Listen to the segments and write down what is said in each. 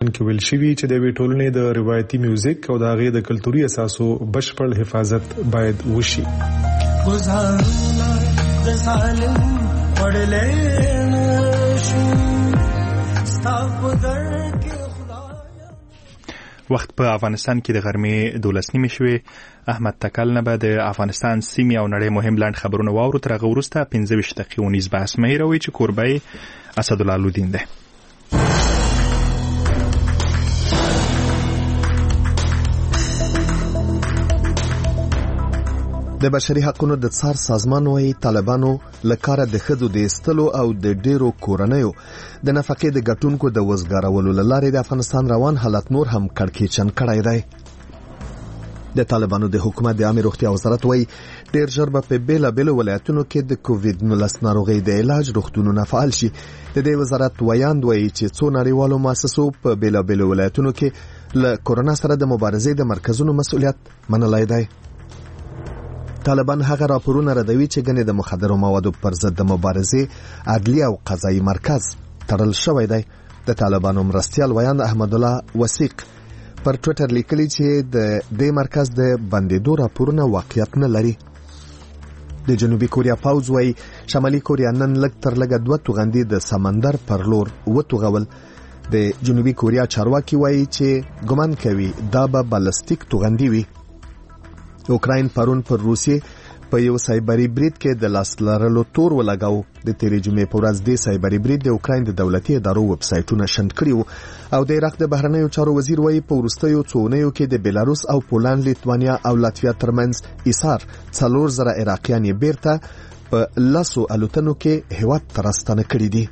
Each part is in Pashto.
کې ویل شوی چې د وی ټولنې د روایتي میوزیک او د هغې د کلتوري اساسو بشپړ حفاظت باید وشي. وخت په افغانستان کې د غرمې 12 شوې. احمد تکل نه به د افغانستان سیمې او نړۍ مهم لاند خبرونه واورو. تر هغه وروسته 15 دقیقې ونیز بحث مې راوي چې کوربه اسدالله لودین ده. د بشري حقوقو د څار سازمان وايي طالبانو لکاره د خځو د استلو او د ډیرو کورنیو د نفقې د ګټونکو د وزګارولو لارې د افغانستان روان حالت نور هم کړکېچن کړی دی. د طالبانو د حکومت د عامه روغتیا وزارت وايي ډیر ژر به په بیلابیلو ولایتونو کې د کووډ-19 ناروغۍ د علاج روغتونونه فعال شي. د دې وزارت ویاند وايي چې څو نړیوالو مؤسسو په بیلابیلو ولایتونو کې له کورونا سره د مبارزې د مرکزونو مسؤلیت منلای دی. طالبان هغه راپورونه ردوي چې ګنې د مخدرو موادو پر ضد د مبارزې عدلي او قضایي مرکز تړل شوی دی. د طالبانو مرستیال ویاند احمد الله وثیق پر ټوئیټر لیکلی چې د دې مرکز د بندیدو راپورونه واقعیت نه لري. د جنوبي کوریا پوځ وايي شمالي کوریا نن لږ تر لږه 2 توغندي د سمندر پر لور وتوغول. د جنوبي کوریا چارواکي وايي چې ګمان کوي دا به بالستیک توغندي وي. اوکراین پرون پر روسیې په یو سایبری برید کې د لاس لرلو تور ولګاو. د تیرې جمعې په ورځ د سایبری برید د اوکراین د دولتي ادارو ویب سایټونه شنډ کړي او د عراق د بهرنیو چارو وزیر وايي په وروستیو څو اونیو کې د بیلاروس او پولند، لیتوانیا او لاتویا ترمنځ ایثار 4000 عراقیان یې بیرته په لاسو الوتنو کې هیواد ته راستنه کړي دي.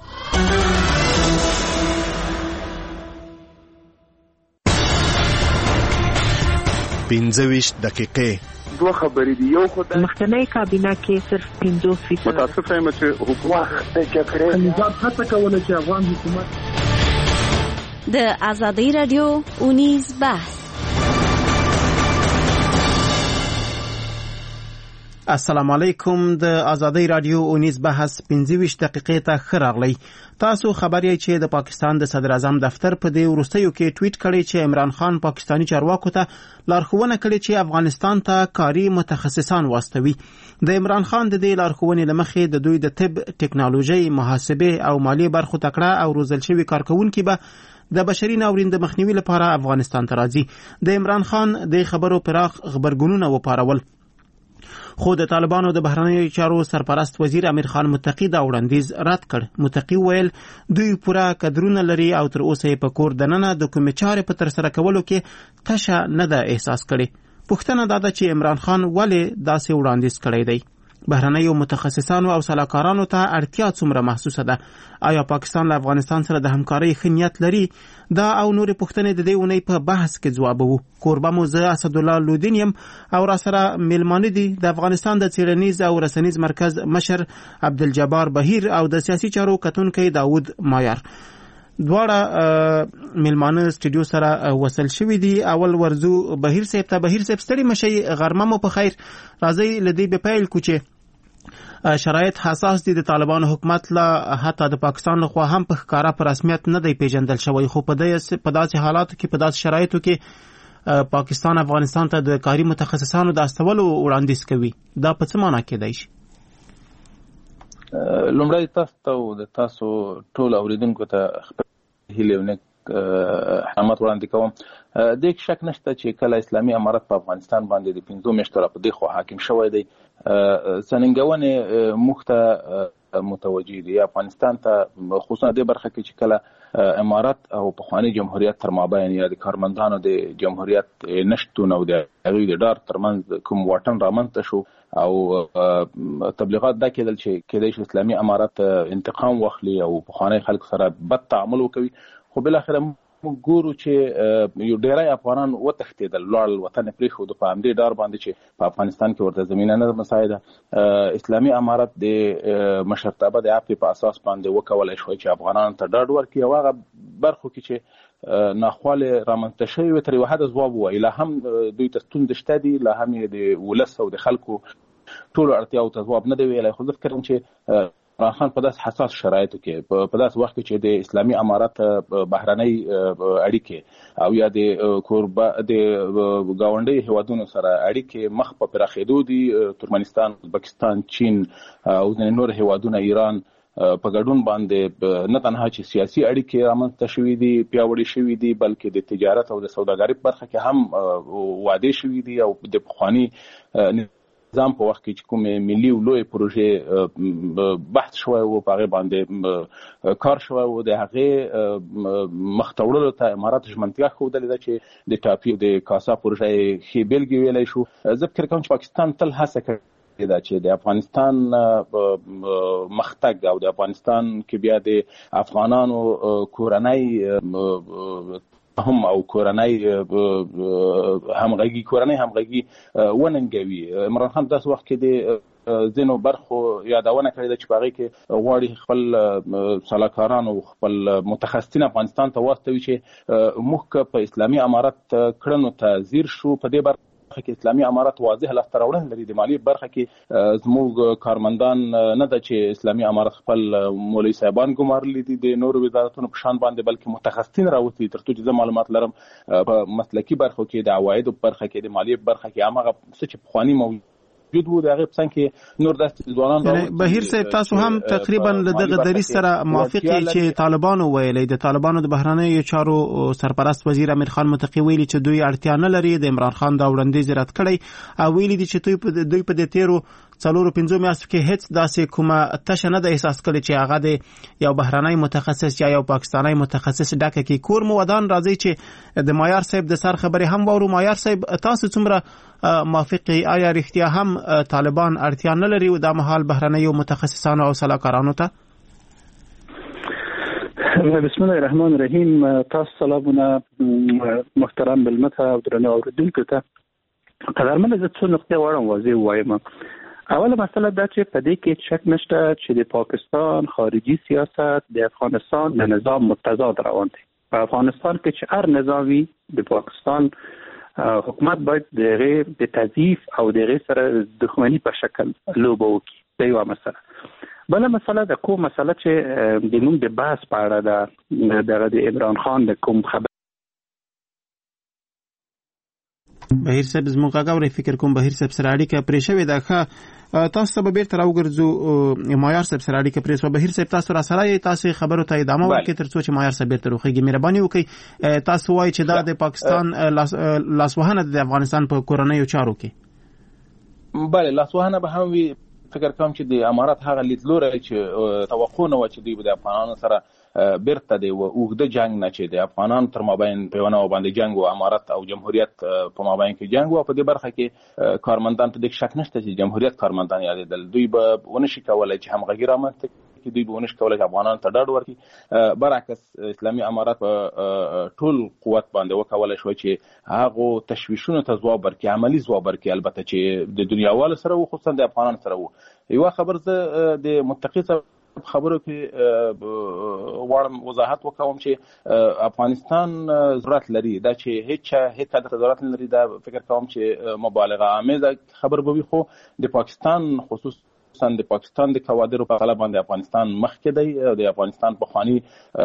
15 دقیقې دوه خبرې دي. یو خدای مخکنی کابینه کې صرف 50% متاسف یم چې حکومت د جګړې نظام هڅه کوله چې افغان حکومت د آزادۍ رادیو اونیز بحث. السلام علیکم. د آزادۍ رادیو اونیز بحث 15 دقیقې ته خراغلی. تاسو خبر یې چې د پاکستان د صدر اعظم دفتر په دې وروستیو کې ټویټ کړی چې عمران خان پاکستانی چارواکو ته لارښوونه کړې چې افغانستان ته کاري متخصصان واستوي. د عمران خان د دې لارښوونې لمخې د دوی د طب، ټکنالوژي، محاسبه او مالی برخو تکړه او روزل شوي کارکونکي به د بشري ناورین د مخنیوي لپاره افغانستان ته راځي. د عمران خان د خبرو پراخ خبرګونونه وپارول. خو د طالبانو د بهرنیو چارو سرپرست وزیر امیر خان متقی دا وړاندیز رد کړ. متقی ویل دوی پوره کدرونه لري او تر اوسه په کور دننه د کومې چارې په تر سره کولو کې تشه نه ده احساس کړي. پوښتنه دا ده چې عمران خان ولې داسې وړاندیز کړی دی. بهرنیو متخصصانو او سلاکارانو ته اړتیا څومره محسوسه ده؟ آیا پاکستان له افغانستان سره د همکارۍ ښه نیت لري؟ دا او نورې پوښتنې د دې اونۍ په بحث کې ځوابوو. کوربه مو زه اسدالله لودین یم او را سره میلمانه دي د افغانستان د څیړنیز او رسنیز مرکز مشر عبدالجبار بهیر او د سیاسي چارو کتونکی داود مایار. دواړه میلمانه سټوډیو سره وصل شوي دي. اول ورزو بهیر صاحب ته. بهیر صاحب ستړي مشي، غرمه مو په خیر. راځي لدی به پیل کو چې شرایط حساس دي. د طالبانو حکومت لا حتی د پاکستان لخوا هم په ښکارا پر رسمیت نه دی پیژندل شوی. خو په داسې حالاتو کې، په داسې شرایطو کې پاکستان افغانستان ته د کاري متخصصانو د استولو وړاندیز کوي. دا په څه معنی کېدای شي؟ لومړی تاسو ټول اوریدونکو ته خپل هیله او نیک احترامات وړاندې کوم. د هیڅ شک نشته چې کله اسلامي امارت په افغانستان باندې د 15 میاشتو راپدې خو حاکم شوی دی، سننګونې موږ ته متوجه دي. افغانستان ته خصوصا د برخه کې چې کله امارت او پخوانی جمهوریت تر مابین یا د کارمندانو د جمهوریت نشتون او د هغوی د ډار ترمنځ کوم واټن رامنځته شو او تبلیغات دا کېدل چې کېدای شي اسلامي امارت انتقام واخلي او پخوانی خلکو سره بد تعامل وکوي. خو بالاخره موږ ګورو چې یو ډیری افغانان وتښتېدل، لاړل، وطن یې پرېښود په همدې ډار باندې چې په افغانستان کې ورته زمینه نه مساعده. اسلامي امارت د مشرتابه د عفو په اساس باندې وکولای شوی چې افغانانو ته ډاډ ورکړي او هغه برخو کې چې ناخواله رامنځته شوی وي تر یو حده ځواب ووایي. لا هم دوی ته ستونزې شته دي، لا هم یې د ولس او د خلکو ټولو اړتیاو ته ځواب نه دی ویلی. خو زه فکر کوم چې عمران خان په داسې حساس شرایطو کې په داسې وخت کې چې د اسلامي امارت بهرنۍ اړیکې او یا د ګاونډي هیوادونو سره اړیکې مخ په پراخېدو دي. ترکمنستان، ازبکستان، چین او ځینې نور هیوادونه، ایران په ګډون باندې نه تنها چې سیاسي اړیکې رامنځته شوي دي، پیاوړې شوي دي، بلکې د تجارت او د سوداګرۍ په برخه کې هم وعدې شوي دي او د پخواني نظام په وخت کې چې کومې ملي او لوی پروژې بحث شوی و، په هغې باندې کار شوی و، د هغې مخته وړلو ته امارت ژمنتیا ښودلې ده چې د ټاپي د کاسا پروژه یې ښې بېلګې ویلی شو. زه فکر کوم چې پاکستان تل هڅه کوي دا چې د افغانستان مختګ او د افغانستان کې بیا د افغانانو کورنۍ هم او کورنۍ همغږي وننګوي. عمران خان داسې وخت کې د ځینو برخو یادونه کړې ده چې په هغې کې غواړي خپل سلاکاران او خپل متخصصین افغانستان ته واستوي چې موږ په اسلامي امارت کړنو ته ځیر شو. په دې برخه کې اسلامي امارت واضح لاسته راوړنې لري. د مالیې برخه کې زموږ کارمندان نه ده چې اسلامي امارت خپل مولوي صاحبان ګمارلي دي د نورو وزارتونو په شان باندې، بلکې متخصصین راوستي. تر څو چې زه معلومات لرم په مسلکي برخو کې، د عوایدو برخه کې، د مالیې برخه کې هماغه څه چې پخواني موجود و د هغې په څنګ کې نور داسې ځوانان بهیر صاحب تاسو هم تقریبا له دغه دریځ سره موافق یې چې طالبانو ویلي، د طالبانو د بهرنیو چارو سرپرست وزیر امیر خان متقي ویلي چې دوی اړتیا نه لري د عمران خان دا وړاندیز رد کړی او ویلي دي چې دوی په دې تیرو 4-5 میاشتو کې هیڅ داسې کومه تشه نه ده احساس کړې چې هغه د یو بهرنی متخصص یا یو پاکستانی متخصص ډکه کې کور مو ودان. راځي چې د مایار صاحب د سر خبرې هم وورو. مایار صاحب تاسو څومره موافقي؟ آیا رښتیا هم طالبان اړتیا نه لري د مهال بهرنیو متخصصانو او سلاکارانو ته؟ بسم الله الرحمن الرحیم. تاسو سلامونه محترم بلمته او درنو اوریدونکو ته. قدرمن زه څو نقطې غواړم واضح وایم. اوله مسله دا چې په دې کې شک نشته چې د پاکستان خارجي سیاست د افغانستان د نظام متضاد روان دی. په افغانستان کې چې هر نظام وي د پاکستان حکومت باید د تضعیف او د سره دښمنی په شکل لوبه وکړي. دا یوه مسله. بله مسله د کوم مسله چې د موږ د بحث په اړه د عمران خان د کوم خبر بهیر صاحب زموږ غاوري فکر کوم بهیر صاحب سره اړیکه پرې شوې ده. تاسو ته به بیرته راوګرځو مایار صاحب سره اړیکه پرې شو. بهیر صاحب تاسو را سره تاسو خبرو ته ادامه ورکړئ تر څو چې مایار صاحب بیرته روخیږي. مهرباني وکړئ تاسو وایي چې دا د پاکستان لاسوهنه د افغانستان په کورنیو چارو کې. بله، لاسوهنه به هم وي. فکر کوم چې د امارت هغه لیدلوری چې توقع نه وه چې دوی به د افغانانو سره بیرته د اوږده جنګ نه چې د افغانانو تر مابین په یوه نوع باندې جنګ و، امارت او جمهوریت په مابین کې جنګ و. په دې برخه کې کارمندان ته د شک نشته چې جمهوریت کارمندان یادېدل. دوی به ونشي کولی چې همغږي رامنځته کړي، دوی به ونشي کولی چې افغانانو ته ډاډ ورکړي. برعکس اسلامي امارت په ټول قوت باندې وکولی شوی چې هغو تشویشونو ته ځواب ورکړي، عملي ځواب ورکړي، البته چې د دنیاوالو سره و، خصوصا د افغانانو سره و. یوه خبر زه د متقي خبرو کې غواړم وضاحت وکوم چې افغانستان ضرورت لري دا چې هیڅ چا ضرورت نه لري. دا فکر کوم چې مبالغه آمیزه خبر به وي، خو د پاکستان خصوصا د پاکستان د کوادرو په غلبه باندې افغانستان مخکې دی. د افغانستان پخواني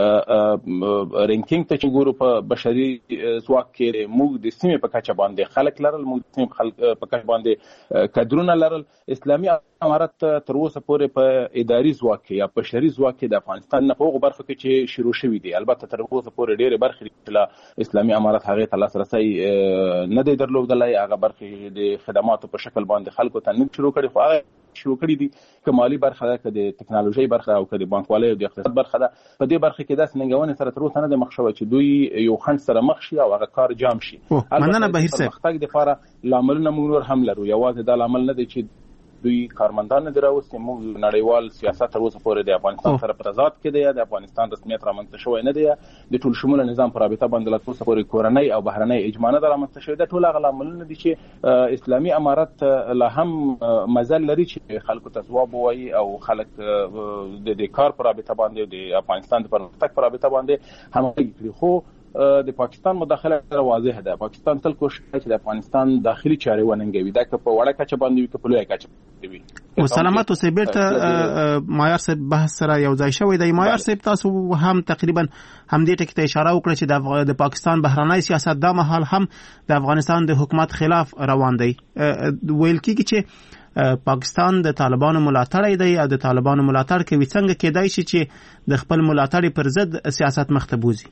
رینکینګ ته چې ګورو په بشري ځواک کې موږ د سیمې په کچه باندې خلک لرل، موږ د سیمې په کچه باندې کادرونه لرل. اسلامي امارت تر اوسه پورې په اداري ځواک کې یا بشري ځواک کې د افغانستان نه په هغو برخو کې چې شروع شوي دي، البته تر اوسه پورې ډېرې برخې چې اسلامي امارت هغې ته لاسرسی نه دی درلودلی. هغه برخې د خدماتو په شکل باندې خلکو ته نه شروع کړي، خو هغه شروع کړي دي که مالی برخه ده، که د تکنالوژي برخه او که د بانکوالۍ او د اقتصاد برخه ده. په دې برخه کې داسې ننګونې سره تر اوسه نه دی مخ شوی چې دوی یو خنډ سره مخ شي او هغه کار جام شي. مننه بهیر صاحب. پرمختګ دپاره لاملونه موږ نور هم لرو. یوازې دا لامل نه دی چې دوی کارمندان نه دي راوستي. موږ نړیوال سیاست تر اوسه پورې د افغانستان سره په تضاد کې دی، د افغانستان رسمیت رامنځته شوی نه دی، د ټول شموله نظام په رابطه باندې لا تر اوسه پورې کورنۍ او بهرنۍ اجماع نه ده رامنځته شوې. دا ټول هغه لاملونه دي چې اسلامي امارت لا هم مزل لري چې خلکو ته ځواب ووایي او خلک د کار په رابطه باندې د افغانستان د پرمختګ په رابطه باندې همغږي کړي. خو د پاکستان مداخله واضح ده. پاکستان تل کوشش کوي چې د افغانستان داخلي چارې وننګوي، دا که په وړه کچه باندې وي که په لویه کچه باندې وي. او سلامت اوسې بیرته مایار صاحب بحث سره یو ځای شوی دی. مایار صاحب تاسو هم تقریبا همدې ټکي ته اشاره وکړه چې د پاکستان بهرنی سیاست دا مهال هم د افغانستان د حکومت خلاف روان دی. ویل کېږي چې پاکستان د طالبانو ملاتړی دی او د طالبانو ملاتړ کوي. څنګه کېدای شي چې د خپل ملاتړي پر ضد سیاست مخ ته بوزي؟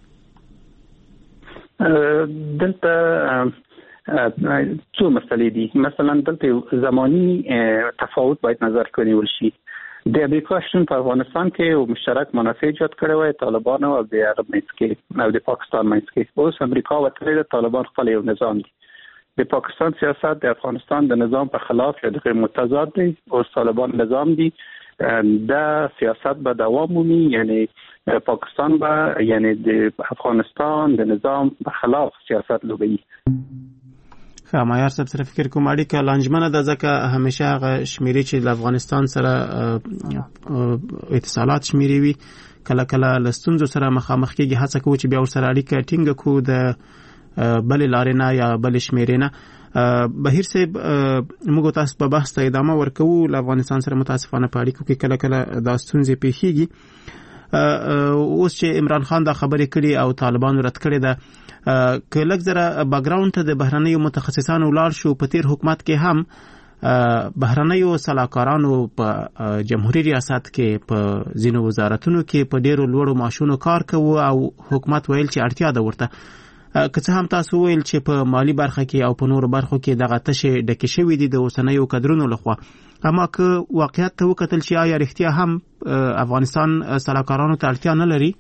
دلته څو مسلې دي. مثلا دلته زمانی تفاوت باید نظر ونیول شي. د امریکا شتون په افغانستان کې یو مشترک منافع ایجاد کړی وای طالبان او د عرب منځ کې او د پاکستان منځ کې. اوس امریکا وتلی د طالبان خپل یو نظام دی. د پاکستان سیاست د افغانستان د نظام په خلاف یا د متضاد دی. اوس طالبان نظام دی دا سیاست به دوام مومي، یعنی پاکستان به یعنی د افغانستان د نظام په خلاف سیاست لوبي. مایار صاحب سره فکر کوم اړیکه لانجمنه ده، ځکه همیشه هغه شمیرې چې د افغانستان سره اتصالات شمیرې وي کله کله له ستونزو سره مخامخ کېږي. هڅه کوو چې بیا ورسره اړیکه ټینګه کړو د بلې لارې نه یا بلې شمیرې نه. بهیر صاحب موږ تاسو په بحث ته ادامه ورکوو. له افغانستان سره متاسفانه په اړیکو کې کله کله دا ستونزې پیښیږي. اوس چې عمران خان دا خبرې کړي او طالبانو رد کړي ده، که لږ ذره بیکګراوند ته د بهرنیو متخصصانو ولاړ شو، په تیر حکومت کې هم بهرنیو سلاکارانو په جمهوریت ریاست کې په ځینو وزارتونو کې په ډیرو لوړو معاشونو کار کوي او حکومت ویل چې اړتیا ده ورته. که څه هم تاسو ویل چې په مالی برخه کې او په نورو برخو کې دغه تشې ډکې شوې دي د اوسنیو کډرونو لخوا، اما که واقعیت ته وکتل چې آیا رښتیا هم افغانستان سلاکارانو ته اړتیا نه لري؟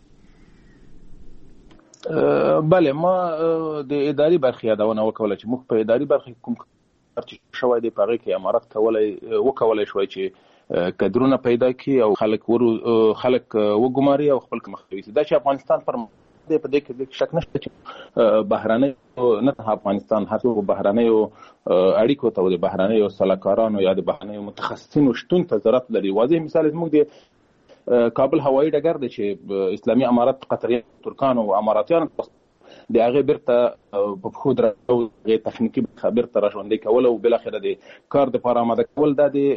بله، ما د اداري برخې یادونه وکوله چې موږ په اداري برخه کې کوم کار چې شوی دی په هغې کې امارت وکولی شوی چې کډرونه پیدا کړي او خلک وګماري او خپل مخنیوي کړي. دا چې افغانستان پر په دې کې شک نشته چې بهرنۍ نه افغانستان هر څو بهرنیو اړیکو ته د بهرنیو سلاکارانو یا د بهرنیو متخصصینو شتون ته ضرورت لري. واضح مثال زموږ د کابل هوایي ډګر دی چې اسلامي امارت قطریان ترکان او اماراتیان د هغه بیرته په خو درو تخنیکی خبر تر ژوندې کول او بل اخر د کار د لپاره آماده کول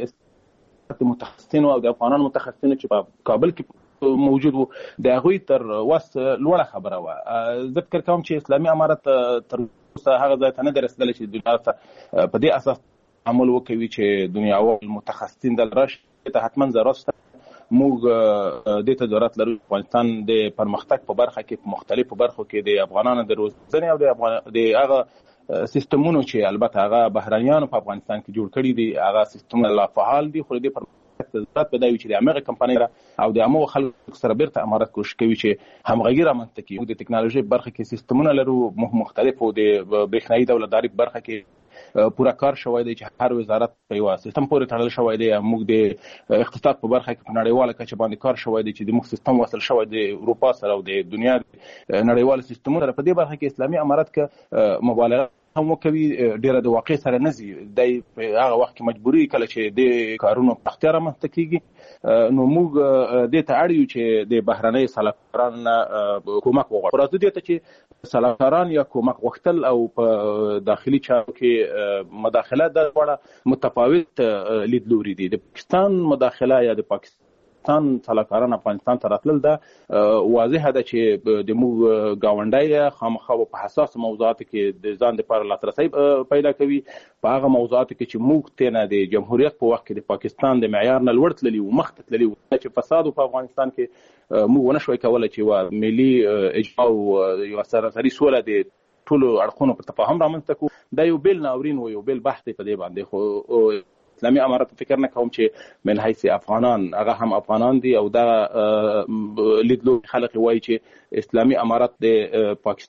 د متخصصینو او د افغانانو متخصصینو چې په کابل کې موجود وو د هغوی تر وس لوړه خبره وه. زه فکر کوم چې اسلامي امارت تر اوسه هغه ځای ته نه دی رسېدلی چې دنیا ته په دې اساس عمل وکوي چې دنیاوال متخصصین دلته راشي. ته حتما ضرورت شته. موږ دې ته ضرورت لرو. افغانستان د پرمختګ په برخه کې په مختلفو برخو کې د افغانانو د روزنې او د هغه سیستمونو چې البته هغه بهرنیانو په افغانستان کې جوړ کړي دي هغه سیستمونه لا فعال دي، خو دې پر ضرورت بدایي چې د امریکا کمپنۍ او د امو خلکو سره بیرته امارت کوشش کوي چې همغږي رامنځته کړي. موږ د ټکنالوژي برخه کې سیستمونه لرو مختلفو، د برېښنایي دولتداري برخه کې پورا کار شوی دی چې هر وزارت په یو سیستم پورې تړل شوی دی. موږ د اقتصاد په برخه کې په نړیواله کچه باندې کار شوی دی چې د موږ سیستم وصل شوی دی اروپا سره او د دنیا نړیوال سیستمونه سره. په دې برخه کې اسلامي امارت کې مبالغه هم کوي، ډیره د واقع سره نه ځي. د هغه وخت کې مجبوري کله چې د کارونو په اختیار رامنځته کیږي نو موږ دې ته اړ یو چې د بهرنۍ سلاکارانو نه کومک وغواړو. راځو دې ته چې سلاکاران یا کومک غوښتل او په داخلي چارو کې مداخله د وړه متفاوت لیدلوري دي. د پاکستان مداخله یا د پاکستان سلاکاران افغانستان ته راتلل دا واضحه ده چې د موږ ګاونډی خامخا په حساس موضوعاتو کې د ځان لپاره لاسرسی پیدا کوي. په هغه موضوعاتو کې چې موږ تېنه د جمهوریت په وخت کې د پاکستان د معیار نه لوړ تللي وو، مخته تللي وو، چې فساد په افغانستان کې موږ ونه شوی کولی چې یوه ملي اجماع او یوه سراسري سوله د ټولو اړخونو په تفاهم رامنځته کړو. دا یو بېل ناورین و، یو بېل بحث دی په دې باندې. خو اسلامي امارت فکر نه کوم چې من حیث افغانان هغه هم افغانان دي او دا لیدلو خلک وایي چې اسلامي امارت د پاکستان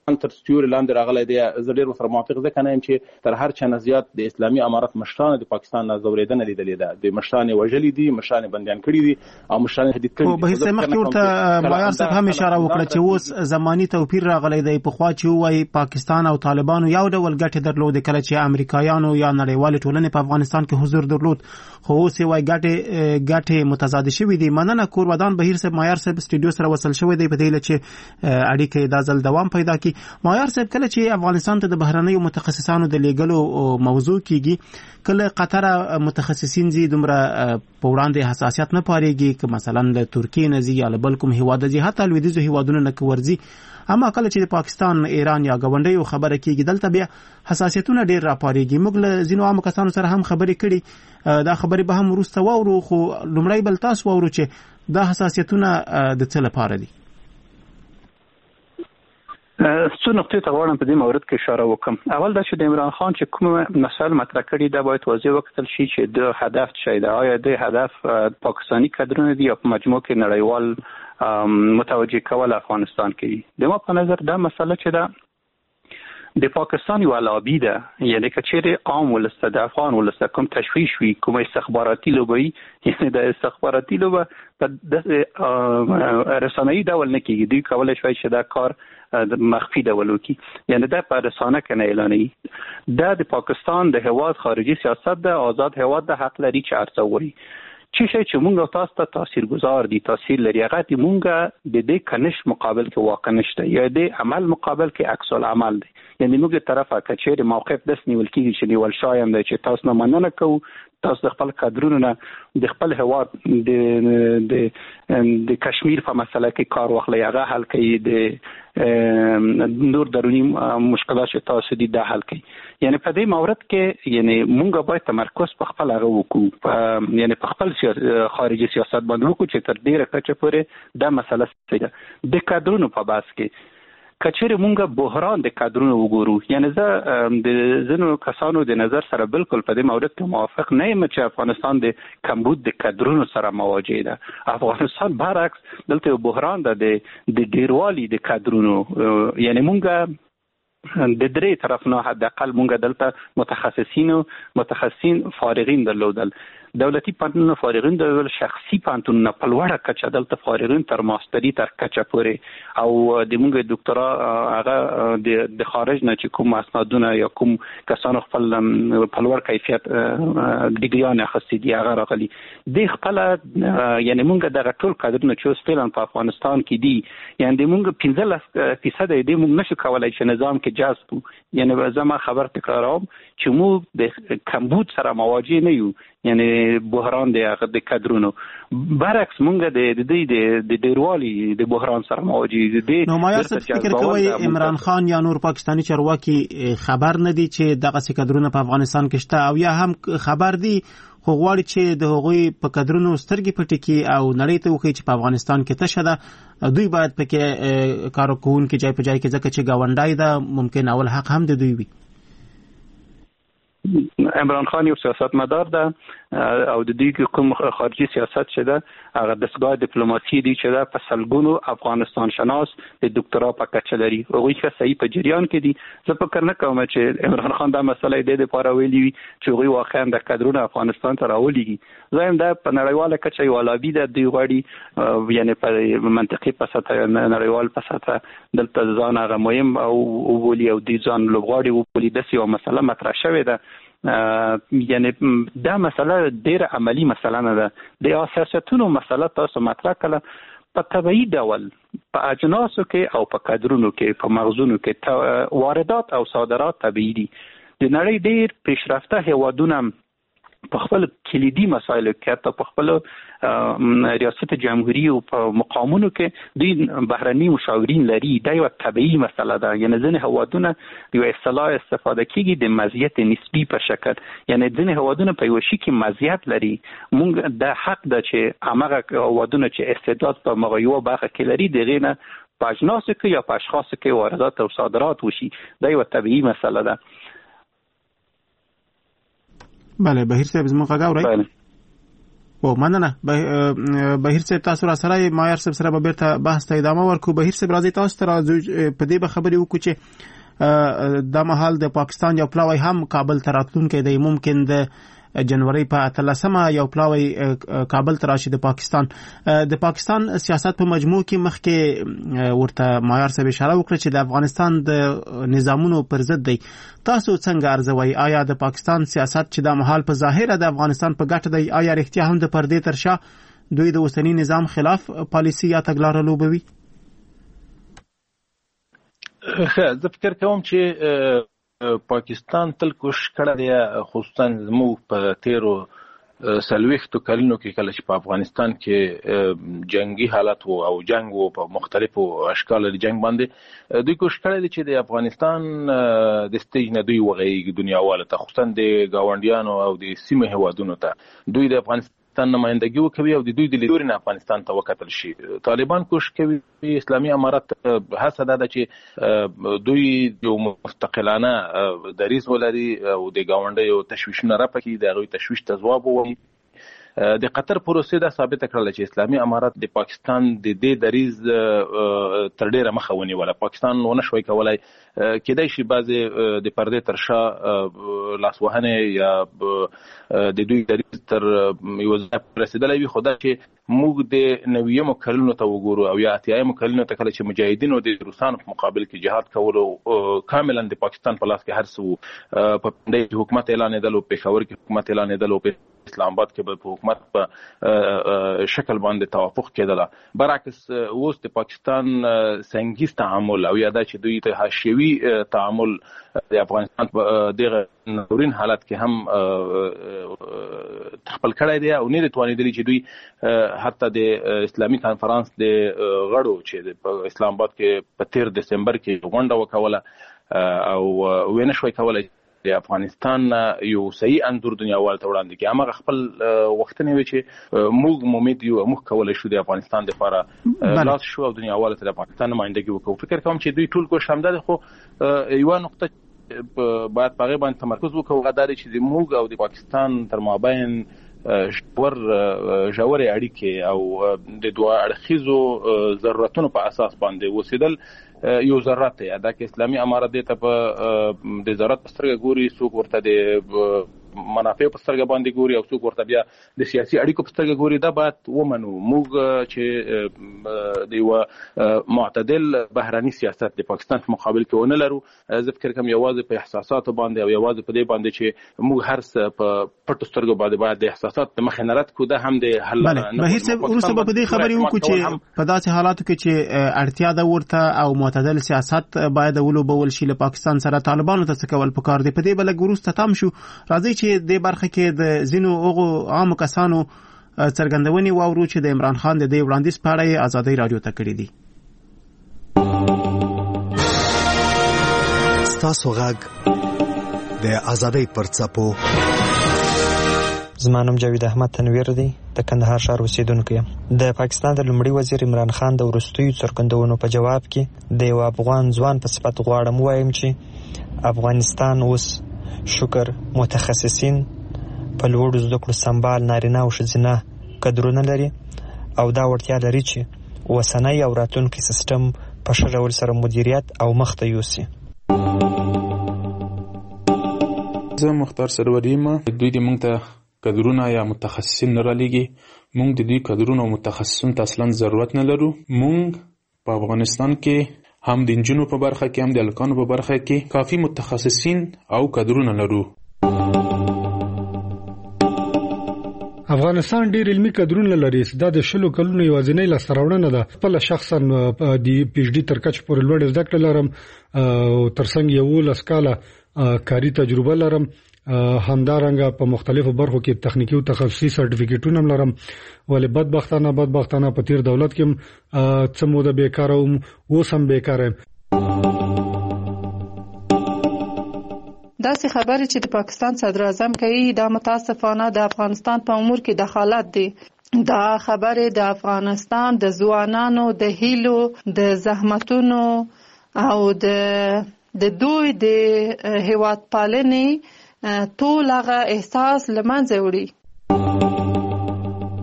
تر ستوري لاندې راغلی دی. زه ډېر ورسره موافق ځکه نه یم چې تر هر چا نه زیات د اسلامي امارت مشرانو د پاکستان نه ځورېدنه لیدلې ده. د مشران وژلي دي، مشران بندیان کړي دي او مشران هدید کړي دي. په بهیر مخکې ورته معیار صاحب هم اشاره وکړه چې اوس زماني توپیر راغلی دی. پخوا چې وایي پاکستان او طالبانو یو ډول ګټې درلودې کله چې امریکایانو یا نړیوالې ټولنې په افغانستان کې حضور درلود، خو اوس یې وایي ګټې متضاد شوي دي. مننه کور ودان بهیر صاحب. معیار صاحب سټوډیو سره وصل شوی دی په دې لچ اړیکې دا ځل دوام پیدا کی. معیار صاحب کله چې افغانستان ته د بهرنیو متخصصانو د لیږلو موضوع کیږي، کله قطر متخصصین زی دومره په وړاندې حساسیت نه پاريږي که مثلا د ترکیې نه زی یا بل کوم هیواد زی حتی لویدیځو هیوادونو نه ورزي. اما کله چې د پاکستان، ایران یا غونډیو خبره کیږي دلته بیا حساسیتونه ډیر راپاريږي. موږ له ځینو عام کسانو سره هم خبرې کړي، دا خبرې به هم وروسته واورو، خو لومړی بل تاسو واورو چې دا حساسیتونه د څه لپاره دي. څو نقطې ته غواړم په دې مورد کې اشاره وکم. اول دا چې د عمران خان چې کوم مسائل مطرح کړي دا باید واضح وکتل شي چې د هدف څه دی. آیا د هدف پاکستانی کادرونه دي یا په مجموع کې نړیوال متوجه کول افغانستان کې؟ د ما په نظر دا مسله چې دا د پاکستان یو لابي ده، یعنی که چیرې عام ولسته د افغان ولسته کوم تشویش وي، کوم استخباراتي لوبه، یعنی د استخباراتي لوبه په رسانه‌ای ډول نه کېږي. دوی کولای شي چې دا کار مخفي ډول وکړي، یعنی دا په رسانه کې نه اعلانوي. دا د پاکستان د هیواد خارجي سیاست ده. آزاد هیواد د حق لري چې هر څه وایي. چې شي چې مونږ تاسو ته تاثیرګذار دي، تاثیر لري. هغه دې مونږ د دې کنش مقابل کې واقع نشته، یا د عمل مقابل کې عکس العمل دی. یعنی موږ طرفه کچېر موقف داس نیول کېږي چې نیول شایم دی چې تاسو نه مننه کوو، تاسو د خپل کادرونو نه د خپل هواد د کشمیر په مسله کې کار واخلي، هغه حل کوي، د نور درونی مشکلات چې تاسو دي دا حل کوي. یعنی په دې مورد کې یعنی مونږ باید تمرکز په خپل هغه وکړو، یعنی په خپل خارجي سیاست باندې وکړو چې تر ډیره کچه پورې دا مسله څه د کادرونو په بحث کې کچېره مونږه بحران د کادرونو وګورو. یعنی زه د ځینو کسانو د نظر سره بالکل په دې مورد کې موافق نه یم چې افغانستان د کمبود د کادرونو سره مواجه ده. افغانستان برعکس دلته یو بحران ده د ډیروالي د کادرونو. یعنی مونږه د درې طرف نه حد اقل مونږه دلته متخصصین فارغین درلودل، دولتي پانتونونه فارغین درلودل، شخصي پانتونونه په لوړه کچه دلته فارغین تر ماستری تر کچه پورې، او د مونږ ډاکټرا هغه د خارج نه چې کوم اسنادونه یا کوم کسانو خپل په لوړ کیفیت ډیګریان اخیستي دي هغه راغلي. د خپل یعنی مونږ دغه ټول کادرونه چې فعلا په افغانستان کې دي، یعنی مونږ 15% د مونږ نشو کولای چې نظام کې جذب. یعنی زما خبر تکراروم چې موږ د کمبود سره مواجه نه یو، یعنی بحران د کادرونو. برعکس مونږ د ډیروالي د بحران سره مواجه دي. نو ما یې فکر کوي عمران خان یا نور پاکستانی چارواکي خبر نه دي چې دغه کادرونه په افغانستان کې شته، او یا هم خبر دي خو غواړي چې د هغوی په کادرونو سترګې پټې کړي او نړۍ ته وښيي چې په افغانستان کې تشه ده. دوی باید پکې کار کوونکي ځای په ځای کې، ځکه چې ګاونډی ده ممکن اول حق هم د دوی وي. عمران خان یو سیاستمدار ده او د دې کوم خارجي سیاست چې ده هغه دستګاه ډیپلوماسي دی چې ده په سلګونو افغانستان شناس د ډاکټرا په کچه لري. هغوی ښه صحیح په جریان کې دي. زه فکر نه کوم چې عمران خان دا مسله د لپاره ویلي وي چې هغوی واقعا د کادرونو افغانستان ته راولېږي. زه هم دا په نړیواله کچه یو لابي ده، دوی غواړي یعنی په منطقي په سطح نړیوال په سطح دلته ځان هغه مهم او وبولي او دوی ځان لوبغاړي وبولي. داسې یو مسله مطرح شوې ده. یعنی دا مسله ډیره عملی مسله نه ده. د اساساتونو مسله تاسو مطرح کړه په طبيعي ډول په اجناسو کې او په کادرونو کې په مغزونو کې واردات او صادرات طبيعي دي. د نړۍ ډیر پیشرفته هیوادونه په خپل کلیدي مسایلو کې ته په خپل ریاست جمهوریت او په مقامونو کې دوی بهرني مشاورین لري. دا یو طبيعي مسله ده. یعنی ځینې هوادونه یو اصطلاح استفاده کیږي د مزیت نسبی په شکل، یعنی ځینې هوادونه په یو شي کې مزیت لري. مونږ د حق ده چې هغه هوادونه چې استعداد په مغایو برخه کې لري دغه نه په اجناسو کې یا په اشخاصو کې واردات او صادرات وشي. دا یو طبيعي مسله ده. بله بهیر صاحب زموږ غږ اورئ؟ او مننه بهیر صاحب تاسو را سره مایر صاحب سره به بیرته بحث ته ادامه ورکو. بهیر صاحب راځي تاسو ته په دې به خبرې وکړو چې د مهال د پاکستان یو پلاوی هم کابل ته راتلونکی دی، ممکن د جنوري په 13 یو پلاوی کابل ته راشي. د پاکستان سیاست په مجموع کې مخکې ورته مایر صاحب اشاره وکړه چې د افغانستان د نظامونو پر ضد دی. تاسو څنګه ارزوي آیا د پاکستان سیاست چې د مهال په ظاهر د افغانستان په ګټه دی، آیا رښتیا هم د پردې تر شا دوی د اوسنی نظام خلاف پالیسی یا تګلاره لوبوي؟ زه فکر کوم چې پاکستان تل کوشش کړی دی، خصوصا زموږ په تیرو 40 کلونو کې کله چې په افغانستان کې جنگي حالت وو او جنگ وو په مختلفو اشکال د جنگ باندې، دوی کوشش کړی دی چې د افغانستان د سټیج نه دوی وغږیږي دنیاواله ته، خصوصا د ګاونډیانو او د سیمه هیوادونو ته دوی د افغانستان نمائندګي وکوي او د دوی د لیدوري نه افغانستان ته وکتل شي. طالبان کوشش کوي، اسلامي امارت هڅه ده چې دوی یو مستقلانه دریځ ولري او د ګاونډیو تشویشونه راپکې د هغوی تشویش ته ځواب ووایي. د قطر پروسې دا ثابته کړله چې اسلامي امارت د پاکستان د دې دریځ تر ډیره مخه ونیوله. پاکستان ونه شوی کولای کېدای شي بعضې د پردې تر شا لاسوهنې یا د دوی دریځ تر یو ځای رسېدلی وي، خو دا چې موږ د 90مو کلونو ته وګورو او یا 80مو کلونو ته کله چې مجاهدینو د روسانو په مقابل کې جهاد کولو کاملا د پاکستان په لاس کې هر څه وو، په پنډۍ کې حکومت اعلانېدل او پېښور کې حکومت اعلانېدل او په اسلام آباد کې په حکومت په شکل باندې توافق کېدله. برعکس اوس د پاکستان سنگیز تعامل او یا دا چې دوی ته حاشیوي تعامل د افغانستان په دغه نورین حالت کې هم خپل کړی دی او نه دي توانېدلي چې دوی حتی د اسلامي کانفرانس د غړو چې په اسلام آباد کې په 13 دسمبر کې غونډه وکوله او ونه شوی کولی د افغانستان یو صحیح انځور دنیاوال ته وړاندې کړي. هماغه خپل وختونه وي چې موږ امید یو موږ کولی شو د افغانستان دپاره لاس شو او دنیاواله ته د افغانستان نمایندګي وکړو. فکر کوم چې دوی ټول کوشش همدا دی، خو یوه نقطه باید په هغې باندې تمرکز وکړو، هغه دا دی چې د موږ او د پاکستان تر مابین ژورې اړیکې او د دوه اړخیزو ضرورتونو په اساس باندې اوسېدل یو ضرورت دی. دا کې اسلامي امارت دې ته په د ضرورت په سترګه ګوري، څوک ورته د منافع په سترګه باندې ګوري او څوک ورته بیا د سیاسي اړیکو په سترګه ګوري. دا باید ومنو موږ چې د یوه معتدل بهرني سیاست د پاکستان په مقابل کې ونه لرو. زه فکر کوم یوازې په احساساتو باندې او یوازې په دې باندې چې موږ هر څه په پټو سترګو باندې باید د احساسات د مخې نه رد کړو، دا هم د حل نه. بهیر صاحب وروسته به په دې خبرې وکړو چې په داسې حالاتو کې چې اړتیا ده ورته او معتدل سیاست باید ولوبول شي له پاکستان سره طالبانو ته څه کول پکار دی. په دې بل وروسته تام شو راځي چې د برخه کې د ځینو هغو عامو کسانو څرګندونې واورو چې د عمران خان د دې وړاندیز په اړه آزادۍ رادیو ته کړي دي. ستاسو غږ د آزادۍ پر څپو. زما نوم جاوید احمد تنویر دی، د کندهار ښار اوسیدونکی یم. د پاکستان د لومړي وزیر عمران خان د وروستیو څرګندونو په جواب کې د یو افغان ځوان په صفت غواړم ووایم چې افغانستان اوس شکر متخصصین په لوړو زده کړو سمبال نارینه او ښځینه کدرونه لري او دا وړتیا لري چې اوسنی او راتلونکی سیستم په ښه ډول سره مدیریت او مخته یوسي. زه مختار سرور یم. دوی د موږ ته کدرونه یا متخصصین نه رالیږي، موږ د دوی کدرونو او متخصصینو ته اصلا ضرورت نه لرو. موږ په افغانستان کې هم د انجونو په برخه کې هم د هلکانو په برخه کې کافي متخصصین او کدرونه لرو. افغانستان ډیر علمي کدرونه لري. دا د 20 کلونو یوازینۍ لاسته راوړنه ده. خپل شخصا د پی ایچ ډي تر کچ پورې لوړ زده کړه لرم او ترڅنګ 11 کاله کاري تجربه لرم. همدارنګه په مختلفو برخو کې تخنیکی او تخصصي سرټیفیکیټونه لرم. ولې بدبختانه په تیر دولت کې څه موده بیکاره وم، اوس هم بیکاره یم. داسې خبرې چې د پاکستان صدر اعظم کوي دا متاسفانه د افغانستان په امور کې دخالت دی. دا خبرې د افغانستان د ځوانانو د هیلو، د زحمتونو او د دوی د هیواد پالنې ټول هغه احساس له منځه وړي.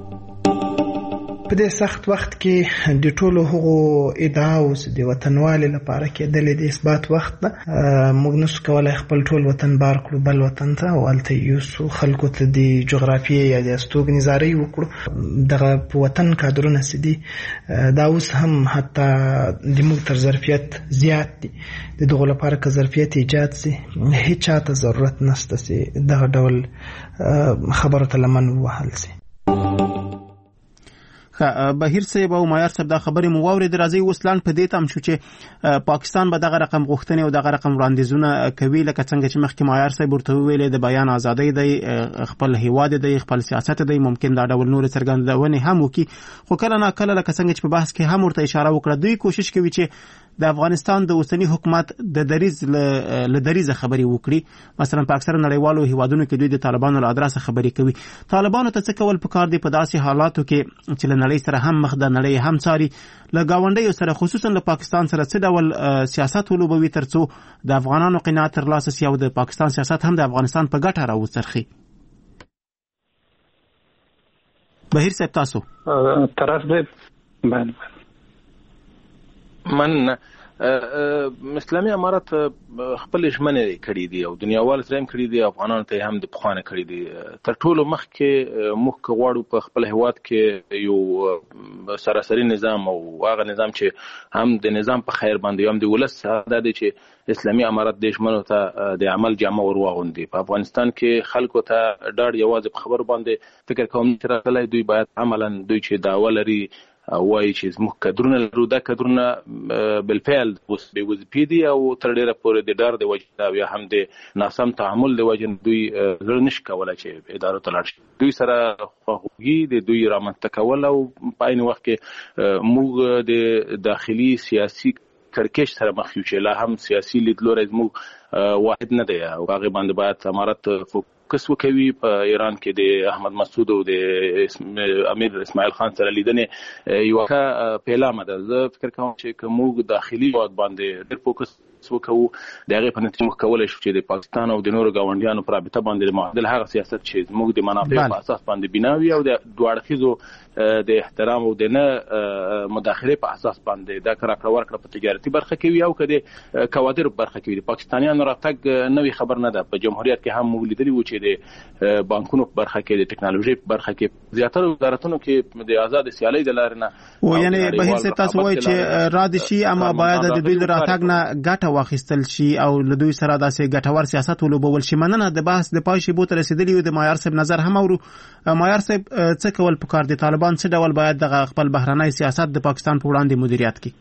په دې سخت وخت کې د ټولو هغو ادعاو د وطنوالي لپاره کېدلې د اثبات وخت ده. موږ نشو کولای خپل ټول وطن بار کړو بل وطن ته او هلته یوسو خلکو ته د جغرافیې یا د استوګنځارۍ وکړو. دغه په وطن کادرونه چې دي دا اوس هم حتی د موږ تر ظرفیت زیات دي. د دغو لپاره که ظرفیت ایجاد سي هیڅ چاته ضرورت نشته چې دغه ډول خبرو ته لمن ووهل سي. بهیر صاحب او معیار صاحب دا خبرې مو واورېدې. راځئ اوس لاند په دې تم شو چې پاکستان به دغه رقم غوښتنې او دغه رقم وړاندیزونه کوي لکه څنګه چې مخکې معیار صاحب ورته وویلې د بیان ازادۍ دی، خپل هیواد دی، خپل سیاست دی، ممکن دا ډول نور څرګندونې هم وکړي. خو کله ناکله لکه څنګه چې په بحث کې هم ورته اشاره وکړه دوی کوشش کوي چې د افغانستان د اوسنی حکومت د دریز له دریزه خبري وکړي. مثلا په اکثر نړیوالو هیوادونو کې دوی د طالبانو له ادرسه خبري کوي. طالبانو ته څه کول پکار دي په داسې حالاتو کې چې له نړۍ سره هم مخ ده، نړۍ هم څاري، له ګاونډیو سره خصوصا له پاکستان سره څه ډول سیاست ولوبوي ترڅو د افغانانو قناعت ترلاسه شي او د پاکستان سیاست هم د افغانستان په ګټه راوڅرخي. بهیر صاحب تاسو طرف دی من اسلامي امارات خپل ژمنې کړې دي او دنیاوال سره هم کړې دي، افغانانو ته هم د پخوانه کړې دي. تر ټولو مخکې موږ غواړو په خپل هیواد کې یو سراسري نظام او هغه نظام چې هم د نظام په خیر باندې هم د ولس دا دی چې اسلامي امارات د ژمنو ته د عمل جامه ور واغوندي. په افغانستان کې خلکو ته ډاډ یوازې په خبرو باندې فکر کوم چې راغلی دوی باید عملاً دوی چې دا ولري وایي چې زموږ کدرونه لرو، دا کدرونه بالفعل اوس بې وظیفې دي او تر ډېره پورې د ډار د وجې او یا هم د ناسم تعامل د وجې دوی زړه نشي کولی چې ادارو ته لاړ شي. دوی سره خواخوږي د دوی رامنځته کول او په عین وخت کې موږ د داخلي سیاسي کړکېچ سره مخ یو چې لا هم سیاسي لیدلوری زموږ واحد نه دی او هغې باندې باید امارت فوکس وکوي. په ایران کې د احمد مسعود او د امیر اسماعیل خان سره لیدنې یوه ښه پیلامه ده. زه فکر کوم چې که موږ داخلي هیواد باندې ډېر فوکس وکوو د هغې په نتیجه موږ کولی شو چې د پاکستان او د نورو ګاونډیانو په رابطه باندې د معادل هغه سیاست چې زموږ د منافعو په اساس باندې بنا وي او د دوه اړخیزو د احترام او د نه مداخلې په اساس باندې دا راکړه ورکړه په تجارتي برخه کې وي او که د کوادرو برخه کې وي. د پاکستانیانو راتګ نوې خبر نه ده. په جمهوریت کې هم موږ لیدلي وو چې د بانکونو په برخه کې د ټکنالوژي په برخه کې زیاتره وزارتونو کې د آزاد سیالۍ د لارې نه او یعنی بهیر صاحب تاسو وایي چې را دي شي اما باید د دوی راتګ نه ګټه واخیستل شي او له دوی سره داسې ګټور سیاست ولوبول شي. مننه د بحث د پای شیبو ته رسیدلی یو. د معیار صاحب نظر هم اورو. معیار صاحب څه کول پکار دي؟ طالبان څه ډول باید د خپل بهرنی سیاست د پاکستان په وړاندې مدیریت کړي؟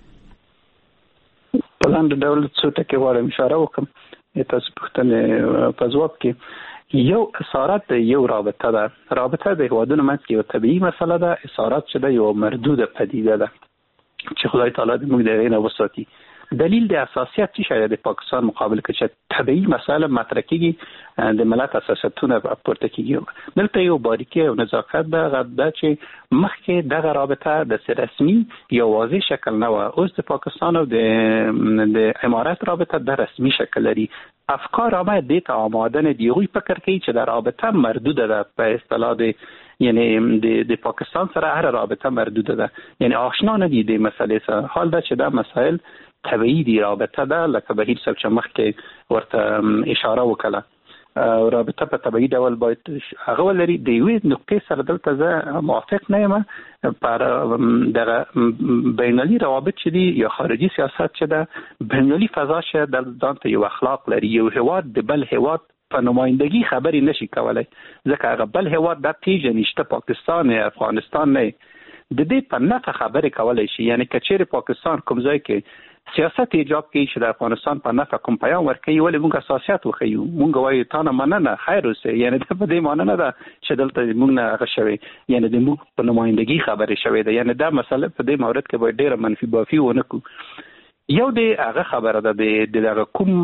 په لاندې ډول څه ټکي غواړم اشاره وکړم. تاسو پوښتنې په ځواب کې یو اسارت یو رابطه ده. رابطه د هیوادونو منځ کې یو طبیعي مسله ده. اسارت چې ده یو مردوده پدیده ده چې خدای تعالی دې موږ د هغې نه وساتي. دلیل د اساسیت چې شاید د پاکستان مقابل کې چې طبیعي مسله مطرح کیږي د ملت اساسیتونه پورته کیږي. دلته یو باریکي او نزاکت ده چې مخکې دغه رابطه د رسمي یو واضح شکل نه و. اوس د پاکستان او د امارات رابطه د رسمي شکل لري. افکار هم دې ته آماده نه دي. هغوی فکر کوي چې د رابطه مردوده ده. په اصطلاح یعنی د پاکستان سره هر رابطه مردوده ده، یعنی آشنا نه دي د مسئلې سره. حال دا چې دا مسائل طبیعي دي. رابطه ده لکه بهیر صاحب چې مخکې ورته اشاره وکړه. رابطه په طبیعي ډول باید هغه ولري. د یوې نقطې سره دلته زه موافق نه یم. پر دغه بینالي روابط چې دي یا خارجي سیاست چې ده بینالي فضا چې د ځان ته یو اخلاق لري. یو هیواد د بل هیواد په نمایندګي خبرې نشي کولای ځکه هغه بل هیواد د پیژني چې پاکستان یا افغانستان نه د دې په نفع خبرې کولای شي. یعنی کچېر پاکستان کوم ځای کې سیاست ایجاب کوي چې د افغانستان په نفع کوم پیام ورکوي ولې موږ اساسیات وښیو. موږ وایو تا نه مننه خیر اوسه. یعنی په دې معنی نه ده چې دلته موږ نه هغه شوی، یعنی د موږ په نمایندګي خبرې شوې ده. یعنی دا مسله په دې مورد کې باید ډېره منفي بافي ونه کړو. یو د هغه خبره ده د دغه کوم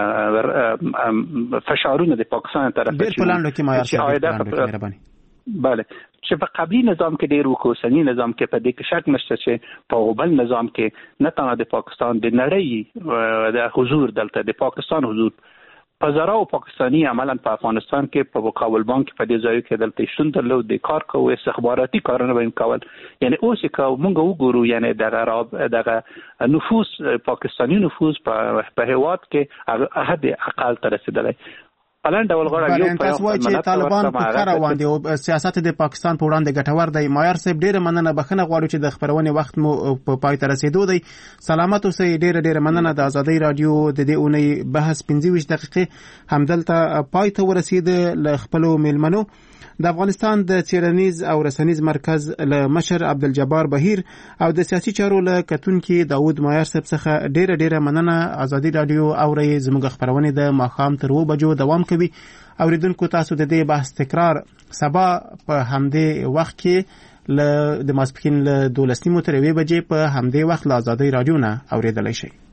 فشارونه د پاکستان طرف ډېر په لاندو کې مهرباني بله چې په قبلي نظام کې ډېر وکوسنی نظام کې په دې کې شک نشته چې په بل نظام کې نه تنه د پاکستان د نړۍ د حضور دلته د پاکستان حضور هزارو پاکستانی عملاً په افغانستان کې په کابل بانک په دې ځای کې دلته شتون درلود د کار کوي استخباراتي کارونه به کول یعنی اوس که موږ وګورو یعنی دغه نفوذ پاکستانی نفوذ په هیواد کې حد اقل ته رسیدلی پلان ډول غواړي یو په چې طالبان په کار روان دي او سیاست د پاکستان په وړاندې ګټور دی. مایر صاحب ډیره مننه بخنه غواړو چې د خبرونې وخت مو په پای ته رسیدو دی. سلامت اوسئ. ډیره مننه. د ازادۍ رادیو د دې اونۍ بحث 25 دقیقې همدلته پای ته ورسید. ل خپل میلمنو د افغانستان د څیړنیز او رسنیز مرکز له مشر عبدالجبار بهیر او د سیاسي چارو له کتونکي داود مایر صاحب څخه ډیره مننه. ازادۍ رادیو اوري زموږ خبرونه د ماښام تر 2 بجو دوام کوي. اوریدونکو تاسو د دې بحث تکرار سبا په همدې وخت کې د ماسپښین له 12 تر 1 بجې په همدې وخت له ازادۍ رادیو نه اوریدلای شئ.